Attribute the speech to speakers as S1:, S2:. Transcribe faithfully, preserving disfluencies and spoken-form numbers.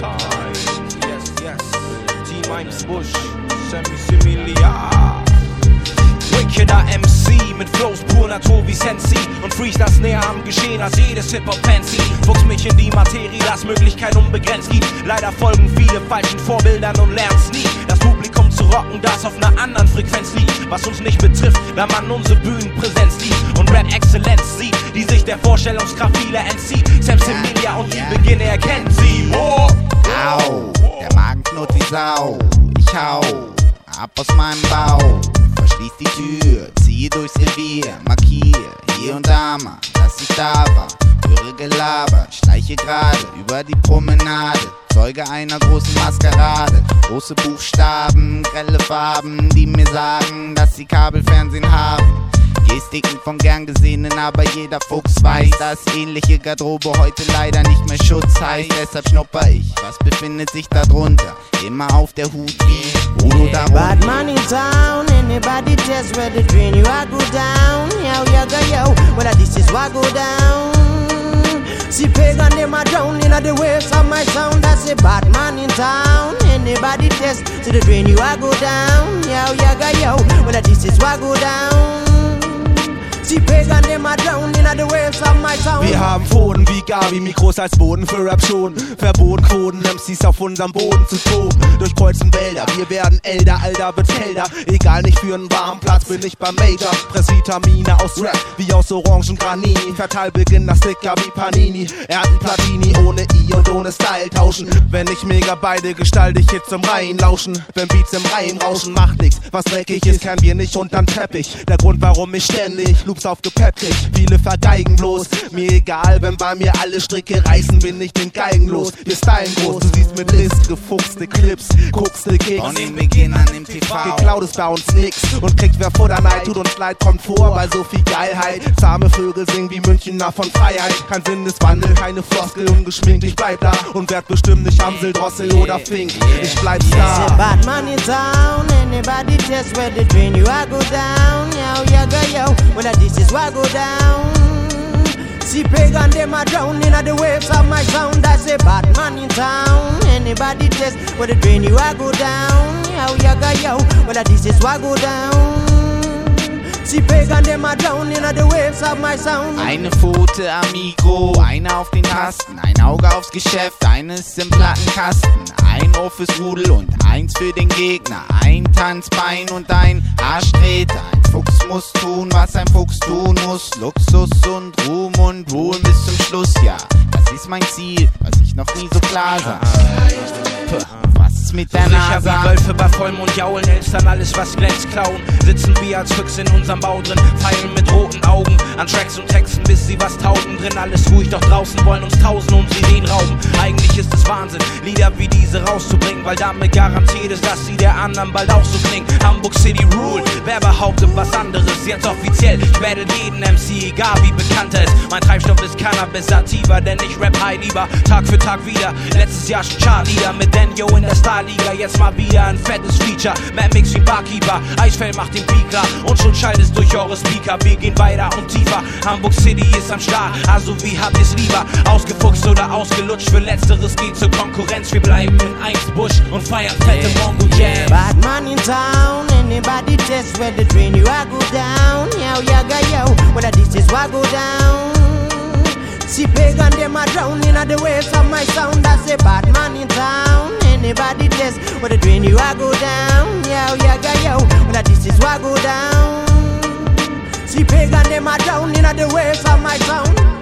S1: time. Yes, yes. T-Mimes Bush, Semi-Similia. Wickeder M C mit Flows pur Natur wie Sensi und Freestyles näher am Geschehen als jedes Hip-Hop-Fancy. Fuchs mich in die Materie, das Möglichkeit unbegrenzt gibt. Leider folgen viele falschen Vorbildern und lernst nie. Das Publikum zu rocken, das auf einer anderen Frequenz liegt. Was uns nicht betrifft, da man unsere Bühnenpräsenz liebt und Rap-Exzellenz sieht, die sich der Vorstellungskraft vieler entzieht. Semi-Similia und die Beginne erkennen sie. Oh.
S2: Au, der Magen knurrt wie Sau. Ich hau ab aus meinem Bauch. Verschließ die Tür, ziehe durchs Revier, markier hier und da mal, dass ich da war. Höre Gelaber, schleiche gerade über die Promenade, Zeuge einer großen Maskerade. Große Buchstaben, grelle Farben, die mir sagen, dass sie Kabelfernsehen haben. Gestiken vom gern Gesehenen, aber jeder Fuchs weiß, dass ähnliche Garderobe heute leider nicht mehr Schutz heißt. Deshalb schnupper ich, was befindet sich da drunter? Immer auf der Hut wie Udo da
S3: Bad man in town, anybody test where the drain you I go down. Yo, yo, go, yo, well this is what go down. See pagan them a drown in the waves of my sound. I say bad man in town, anybody test to the drain you I go down. Yo, yo, go, yo, well this is what go down. Sie pagan them a drown in the waves of my sound.
S1: Wir haben Pfoten wie Gavi, Mikros als Boden für Rap schon. Verboten Quoten, M Cs auf unserem Boden zu toben. Durchkreuzen Wälder, wir werden älter, Alter wird kälter. Egal, nicht für einen warmen Platz, bin ich beim Major. Press Vitamine aus Rap, wie aus Orangen Granini. Verteil Beginner Sticker wie Panini. Ernten Platini, ohne I und ohne Style tauschen. Wenn ich mega beide gestalte ich Hits im Reihen lauschen. Wenn Beats im Reihen rauschen, macht nix. Was dreckig ist, kennen wir nicht unterm Teppich. Der Grund, warum ich ständig Loops aufgepeppt krieg. Viele vergeigen bloß. Mir egal, wenn bei mir alle Stricke reißen, bin ich den Geigen los. Wir stylen groß, du siehst mit List gefuchste Clips, guckste Gigs.
S2: Von den Beginnern im T V.
S1: Geklaut ist bei uns nix und kriegt wer Futter Neid. Tut uns leid, kommt vor bei so viel Geilheit. Zahme Vögel singen wie Münchner von Freiheit. Kein Sinneswandel, keine Floskel, ungeschminkt. Ich bleib da und werd bestimmt nicht Amsel, Drossel oder Fink. Ich bleib da.
S3: Say bad man in town, anybody test where the drain you I go down. Yo, yo, go, yo, well this is what go down. See pagan them a drown in the waves of my sound. I say bad man in town, anybody test where the drain you I go down. Yo, yo, go, yo, well this is what go down. See pagan them a drown in the waves of my sound.
S2: Eine Pfote am Mikro, eine auf den Tasten, ein Auge aufs Geschäft, eines im Plattenkasten. Ein Ohr fürs Rudel und eins für den Gegner. Ein Tanzbein und ein Arschtreter. Ein Fuchs muss tun, was ein Fuchs tun muss. Luxus und Ruhm und Ruhen bis zum Schluss, ja. Das ist mein Ziel, was ich noch nie so klar sah. Was ist mit der
S1: Sicher
S2: Nase?
S1: wie Wölfe bei Vollmond jaulen, Elstern alles was glänzt klauen. Sitzen wir als Füchse in unserem Bau drin, feilen mit roten Augen an Tracks und Texten, bis sie was taugen. Drin alles ruhig, doch draußen wollen uns tausend unsere Ideen rauben. Eigentlich ist es Wahnsinn, Lieder wie diese rauszubringen, weil damit garantiert ist, dass sie der anderen bald auch so klingen. Hamburg City Rule, wer behauptet was anderes? Jetzt offiziell, ich battle jeden M C, egal wie bekannt er ist. Mein Treibstoff ist Cannabis sativa, denn ich rap high lieber, Tag für Tag wieder. Letztes Jahr schon Chartleader mit Daniel in der Starliga, jetzt mal wieder ein fettes Feature. Mad Mix wie Barkeeper, Eisfell macht den Beat klar und schon schallt es durch eure Speaker. Wir gehen weiter und tiefer, Hamburg City ist am Start, also wie habt ihr's lieber? Ausgefuchst oder ausgelutscht, für Letzteres geht zur Konkurrenz. Wir bleiben in eins Busch und feiern fette Mongo Jam.
S3: Bad man in town, anybody test where the drain you I go down. Yo, yo, go, yo, well this is what go down. See pagan them a drown in the waves of my sound. I say bad man in town, anybody test where the drain you I go down. Yo, yo, go, yo, well this is what go down. See pagan them a drown in the waves of my sound.